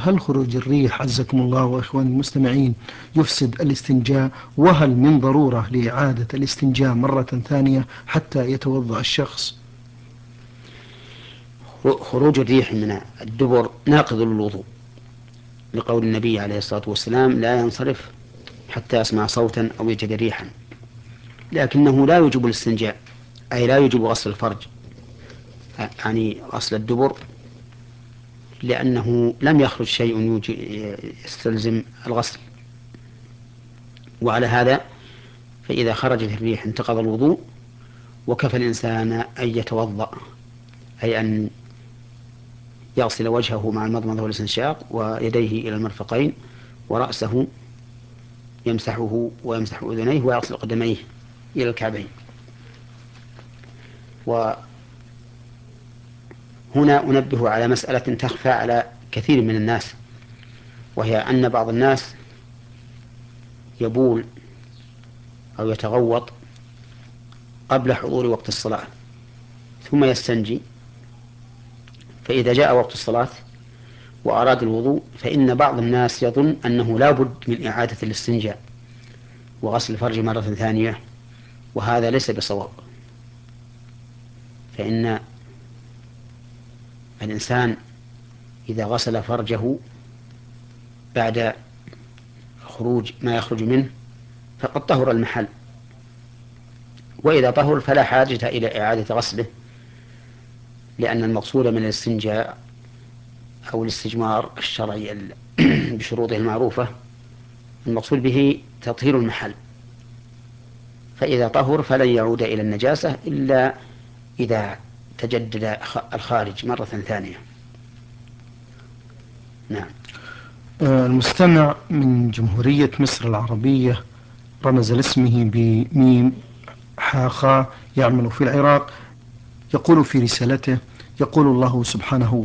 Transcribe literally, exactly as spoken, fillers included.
هل خروج الريح عزكم الله وإخوان المستمعين يفسد الاستنجاء؟ وهل من ضرورة لإعادة الاستنجاء مرة ثانية حتى يتوضأ الشخص؟ خروج الريح من الدبر ناقض للوضوء، لقول النبي عليه الصلاة والسلام: لا ينصرف حتى يسمع صوتا أو يجد ريحا. لكنه لا يوجب الاستنجاء، أي لا يوجب غسل الفرج، يعني غسل الدبر، لأنه لم يخرج شيء يستلزم الغسل. وعلى هذا فإذا خرجت الريح انتقض الوضوء، وكفى الإنسان أن يتوضأ، أي أن يغسل وجهه مع المضمضة والاستنشاق ويديه إلى المرفقين ورأسه يمسحه ويمسح أذنيه ويغسل قدميه إلى الكعبين. وهنا أنبه على مسألة تخفى على كثير من الناس، وهي أن بعض الناس يبول أو يتغوط قبل حضور وقت الصلاة ثم يستنجي، فإذا جاء وقت الصلاة وأراد الوضوء فإن بعض الناس يظن أنه لا بد من إعادة الاستنجاء وغسل الفرج مرة ثانية، وهذا ليس بصواب. فإن الإنسان إذا غسل فرجه بعد خروج ما يخرج منه فقد طهر المحل، وإذا طهر فلا حاجة إلى إعادة غسله، لأن المقصود من الاستنجاء أو الاستجمار الشرعي بشروطه المعروفة المقصود به تطهير المحل، فإذا طهر فلن يعود إلى النجاسة إلا إذا تجدد الخارج مرة ثانية. نعم. المستمع من جمهورية مصر العربية رمز لاسمه بميم حاخا يعمل في العراق، يقول في رسالته: يقول الله سبحانه